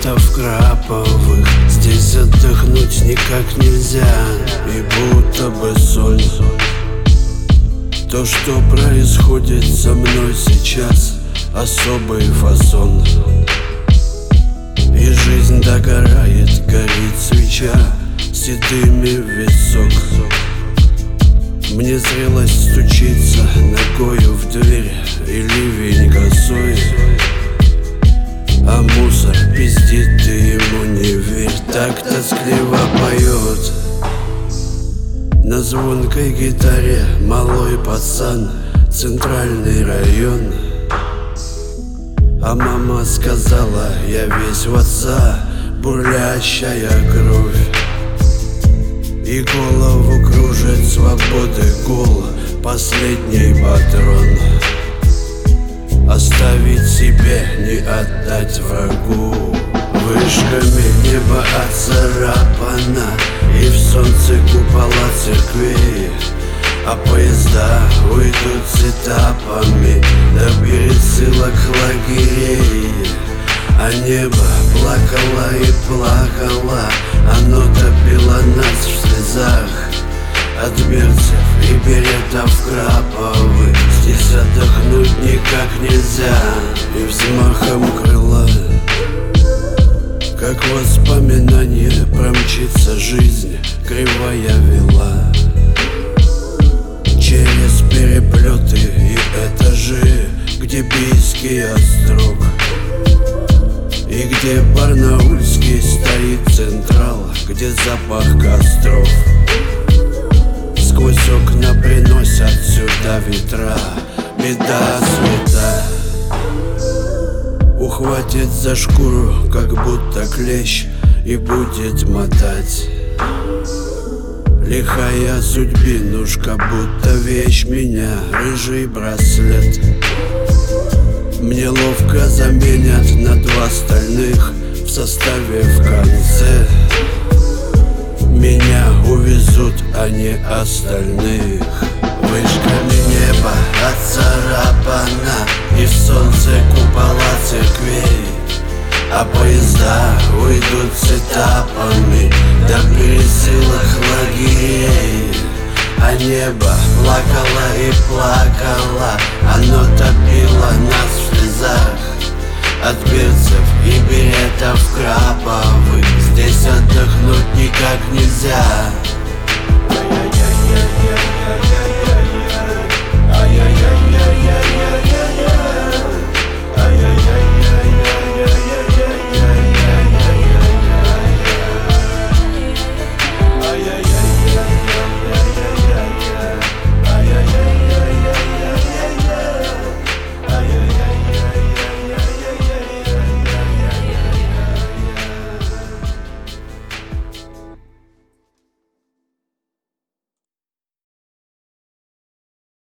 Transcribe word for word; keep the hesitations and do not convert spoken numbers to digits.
беретов краповых. Здесь отдохнуть никак нельзя, и будто бы сон. То, что происходит со мной сейчас, особый фасон. И жизнь догорает, горит свеча седыми в висок. Мне зрелость стучится ногою в дверь, и ливень косой. А мусор пиздит, ты ему не верь, так тоскливо поет. На звонкой гитаре малой пацан, центральный район. А мама сказала, я весь в отца, бурлящая кровь. И голову кружит свободы гул, последний патрон. Оставить себе, не отдать врагу. Вышками небо отцарапано, и в солнце купола церквей. А поезда уйдут с этапами до пересылок лагерей. А небо плакало и плакало, оно топило нас в слезах. От берцев и беретов краповых здесь отдохнуть никак нельзя. И взмахом крыла, как воспоминание, промчится жизнь, кривая вела. Через переплеты и этажи, где Бийский острог, и где Барнаульский стоит централ, где запах костров. Сквозь окна приносят сюда ветра, беда света. Ухватит за шкуру, как будто клещ, и будет мотать. Лихая судьбинушка, будто вещь, меня рыжий браслет. Мне ловко заменят на два стальных в составе в конце. Меня увезут, а не остальных. Вышками небо отцарапано, и в солнце купола церквей. А поезда уйдут с этапами до пересылок лагерей. А небо плакало и плакало, оно топило нас в слезах. От берцев и беретов краповых здесь отдохнуть никак нельзя.